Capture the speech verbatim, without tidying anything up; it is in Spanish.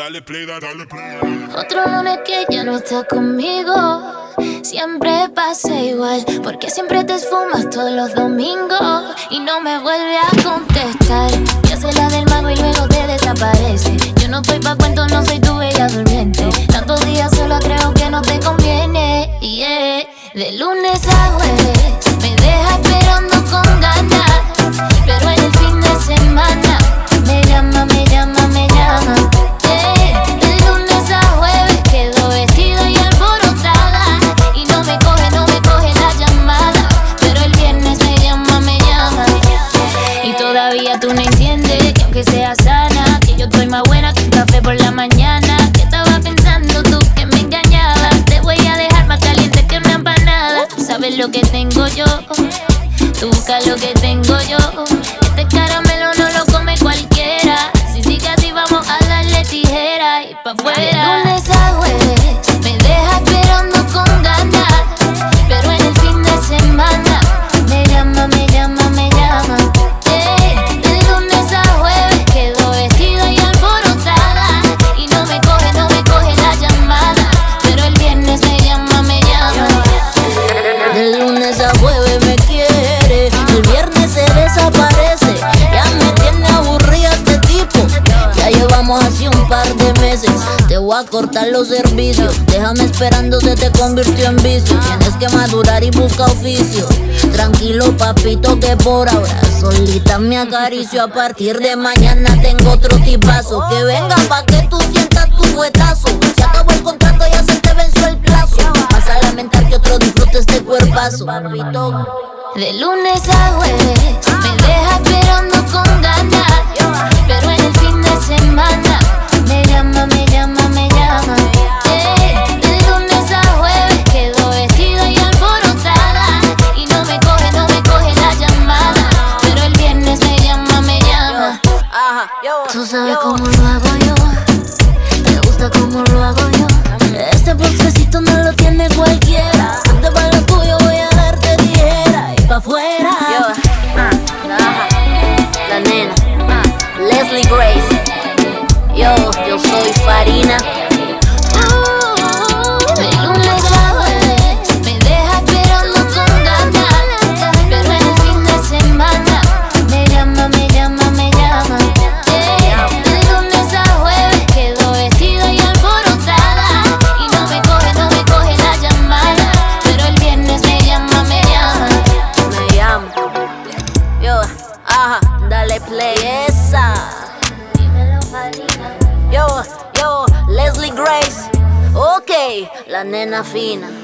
dale play, dale play. Otro lunes que ya no está conmigo. Siempre pasa igual, porque siempre te esfumas todos los domingos y no me vuelve a contestar. Te hace la del mago y luego te desaparece. Yo no estoy pa' cuento, no soy tu bella durmiente. Tantos días sola creo que no te conviene, yeah. De lunes a jueves me deja esperando con ganas, pero en el fin de semana me llama, me llama, me llama, yeah. De lunes a jueves quedo vestida y alborotada y no me coge, no me coge la llamada, pero el viernes me llama, me llama. Y todavía tú no entiendes que aunque sea sana, que yo estoy más buena que un café por la mañana. Que estaba pensando tú que me engañabas. Te voy a dejar más caliente que una empanada. Tú sabes lo que tengo yo, tú buscas lo que tengo yo. Este caramelo no lo come cualquiera. Si sigue así vamos a darle tijera y pa' afuera. De lunes a jueves me deja esperando con ganas, pero en el fin de semana me llama, me llama, me llama, yeah. De lunes a jueves quedo vestida y alborotada y no me coge, no me coge la llamada, pero el viernes me llama, me llama. De lunes a jueves me quiere, el viernes se desaparece. Ya me tiene aburrida este tipo, ya llevamos así un par de meses. Te voy a cortar los servicios, déjame esperando, se te convirtió en vicio. Tienes que madurar y busca oficio. Tranquilo papito que por ahora solita me acaricio. A partir de mañana tengo otro tipazo que venga pa' que tú sientas tu fuetazo. Se acabó el contrato, ya se te venció el plazo. Vas a lamentar que otro disfrute este cuerpazo, papito. De lunes a jueves me deja esperando con ganas, pero en el fin de semana me llama, me llama, me llama, yeah. De lunes a jueves quedo vestida y alborotada y no me coge, no me coge la llamada, pero el viernes me llama, me llama. Tú sabes cómo lo hago yo, te gusta cómo lo hago yo. Este postrecito no lo tiene cualquiera. Ponte pa' lo tuyo, voy a darte tijera y pa' afuera. Yo, ah, ah, la nena, ah, Leslie Grace. Yo, yo soy Farina. De lunes a jueves me deja esperando con ganas, pero en el fin de semana me llama, me llama, me llama, yeah. De lunes a jueves quedo vestida y alborotada y no me coge, no me coge la llamada, pero el viernes me llama, me llama. Me llamo. Yo, ajá, dale play esa. Dímelo, Farina. Yo, yo, Leslie Grace. Ok, la nena fina.